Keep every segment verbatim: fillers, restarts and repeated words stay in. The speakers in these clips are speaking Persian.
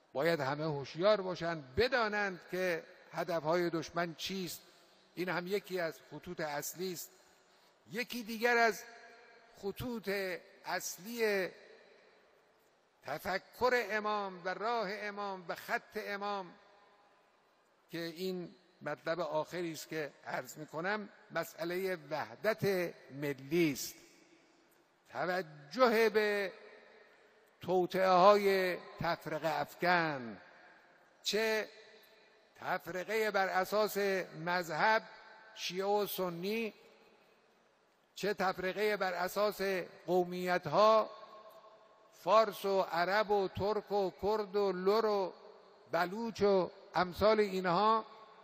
باید همه هوشیار باشند، بدانند که هدفهای دشمن چیست. این هم یکی از خطوط اصلی است. یکی دیگر از خطوط اصلی تفکر امام و راه امام و خط امام که این مطلب آخری است که عرض می‌کنم، مسئله وحدت ملی است. توجه به توطئه‌های تفرقه افکن، چه تفرقه بر اساس مذهب شیعه و سنی، چه تفرقه بر اساس قومیت‌ها فارس و عرب و ترک و کرد و لر و بلوچ و امثال اینها.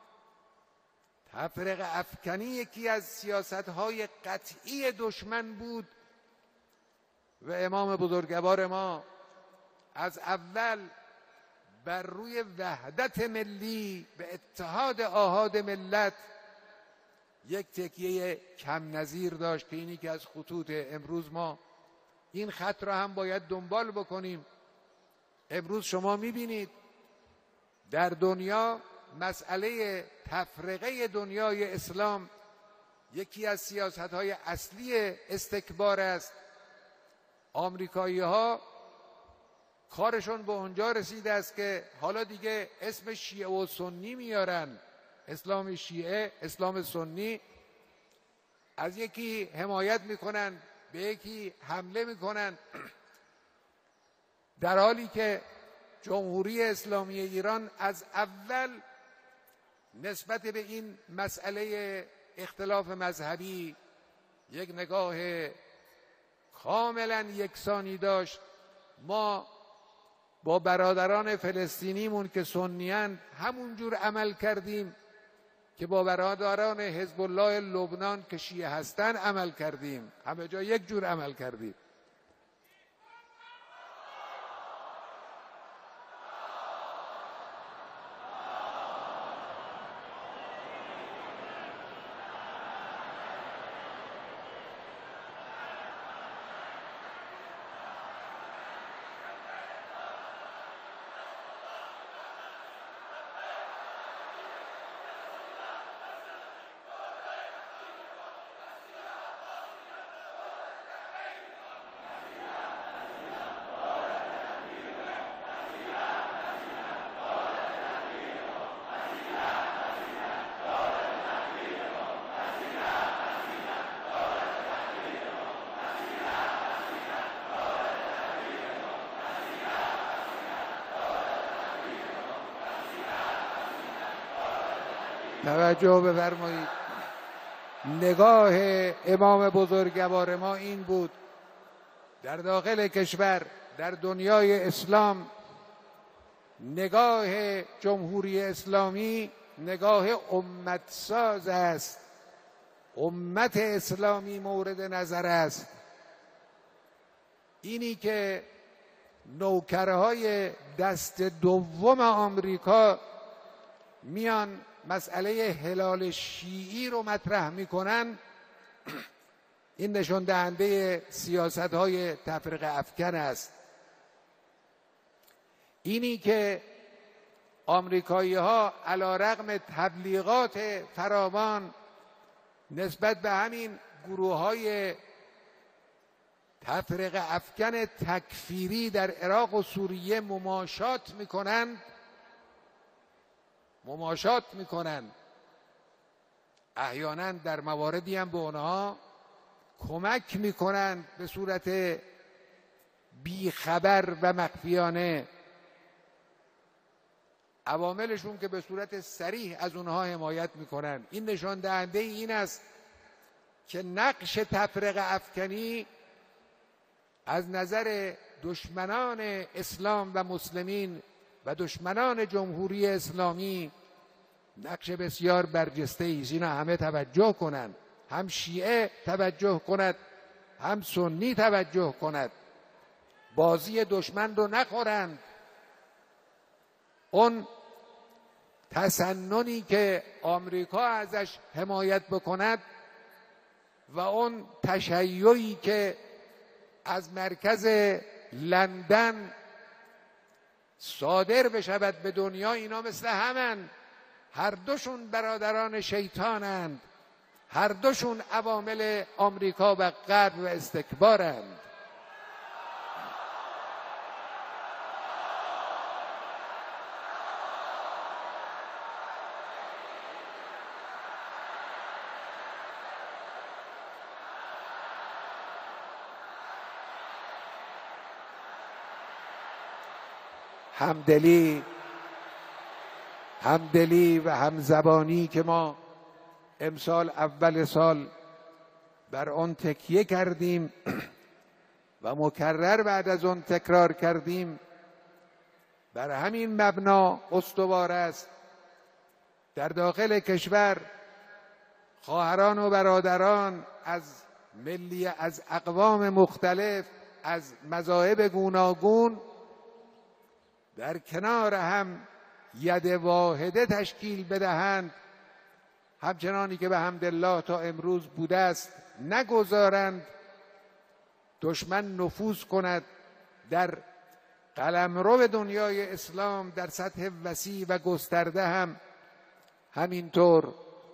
تفرقه افکنی یکی از سیاست‌های قطعی دشمن بود و امام بزرگوار ما از اول بر روی وحدت ملی به اتحاد آحاد ملت یک تکیه کم نظیر داشت که اینی که از خطوط امروز ما این خط را هم باید دنبال بکنیم. امروز شما میبینید در دنیا مسئله تفرقه دنیای اسلام یکی از سیاست‌های اصلی استکبار است. آمریکایی ها کارشون به اونجا رسیده است که حالا دیگه اسم شیعه و سنی میارن، اسلام شیعه، اسلام سنی، از یکی حمایت میکنن به یکی حمله میکنن، در حالی که جمهوری اسلامی ایران از اول نسبت به این مسئله اختلاف مذهبی یک نگاه کاملا یکسانی داشت. ما با برادران فلسطینیمون که سنیان همونجور عمل کردیم که با برادران حزب الله لبنان که شیعه هستن عمل کردیم، همه جا یک جور عمل کردیم. توجه بفرمایید. نگاه امام بزرگوار ما این بود در داخل کشور، در دنیای اسلام، نگاه جمهوری اسلامی نگاه امت ساز است. امت اسلامی مورد نظر است. اینی که نوکرهای دست دوم آمریکا میان مسئله هلال شیعی رو مطرح میکنن، این نشان دهنده سیاست‌های تفرقه افکن است. اینی که آمریکایی‌ها علیرغم تبلیغات فراوان نسبت به همین گروه‌های تفرقه افکن تکفیری در عراق و سوریه مماشات میکنند مماشات میکنند احیانا در مواردی هم به اونها کمک میکنند به صورت بیخبر و مخفیانه. عواملشون که به صورت صریح از اونها حمایت میکنن. این نشان دهنده این است که نقش تفرقه افکنی از نظر دشمنان اسلام و مسلمین و دشمنان جمهوری اسلامی نقش بسیار برجسته است. اینا همه توجه کنند، هم شیعه توجه کند، هم سنی توجه کند، بازی دشمن رو نخورند. اون تسننی که آمریکا ازش حمایت بکند و اون تشیعی که از مرکز لندن صادر بشود به دنیا، اینا مثل همن، هر دوشون برادران شیطانند، هر دوشون عوامل آمریکا و غرب و استکبارند. همدلی همدلی و همزبانی که ما امسال اول سال بر آن تکیه کردیم و مکرر بعد از آن تکرار کردیم، بر همین مبنا استوار است. در داخل کشور خواهران و برادران از ملی از اقوام مختلف، از مذاهب گوناگون در کنار هم ید واحده تشکیل بدهند، همچنانی که به حمدالله تا امروز بوده است، نگذارند دشمن نفوذ کند در قلمرو دنیای اسلام در سطح وسیع و گسترده. هم همینطور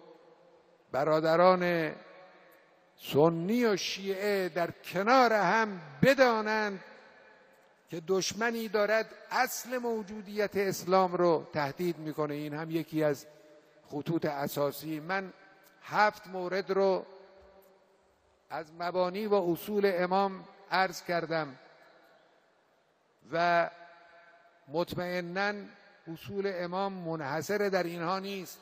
برادران سنی و شیعه در کنار هم بدانند که دشمنی دارد اصل موجودیت اسلام رو تهدید میکنه. این هم یکی از خطوط اساسی. من هفت مورد رو از مبانی و اصول امام عرض کردم و مطمئناً اصول امام منحصر در اینها نیست،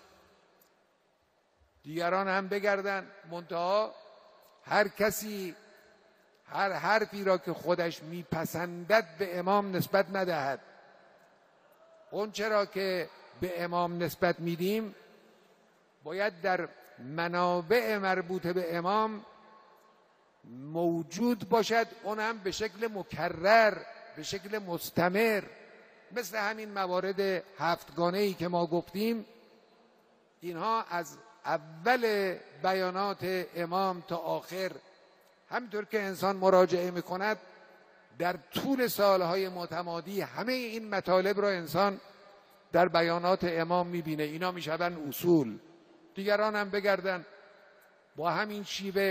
دیگران هم بگردن، منتها هر کسی هر حرفی را که خودش میپسندد به امام نسبت ندهد. اون چرا که به امام نسبت میدیم باید در منابع مربوط به امام موجود باشد، اون هم به شکل مکرر، به شکل مستمر، مثل همین موارد هفتگانه‌ای که ما گفتیم. اینها از اول بیانات امام تا آخر، همینطور که انسان مراجعه میکند در طول سالهای متمادی، همه این مطالب را انسان در بیانات امام میبینه. اینا میشوند اصول. دیگران هم بگردن با همین شیوه